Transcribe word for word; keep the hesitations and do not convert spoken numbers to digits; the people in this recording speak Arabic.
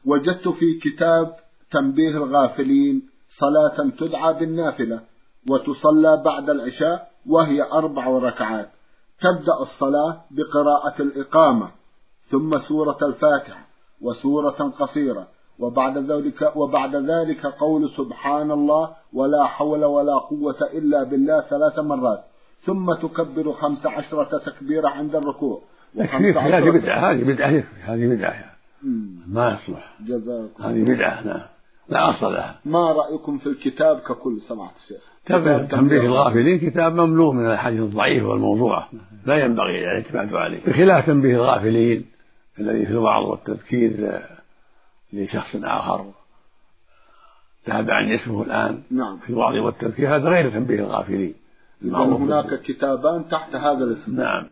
وجدت في كتاب تنبيه الغافلين صلاة تدعى بالنافلة وتصلى بعد العشاء، وهي أربع ركعات، تبدأ الصلاة بقراءة الإقامة ثم سورة الفاتحة وسورة قصيرة، وبعد ذلك وبعد ذلك قول سبحان الله ولا حول ولا قوة إلا بالله ثلاث مرات، ثم تكبر خمس عشرة تكبيرة عند الركوع. هذه بدعة، هذه بدعة، هذه بدعة ما يصلح، هذه بدعة لا لا أصل لها. ما رأيكم في الكتاب ككل سماحة الشيخ؟ تنبيه الغافلين كتاب مملوء من الأحاديث الضعيفة والموضوعة، لا ينبغي الاعتماد عليه، بخلاف تنبيه الغافلين الذي في الوعظ والتذكير لشخص آخر ذهب عن اسمه الآن. نعم. في الوعظ والتذكير هذا غير تنبيه الغافلين. هناك كتابان تحت هذا الاسم. نعم.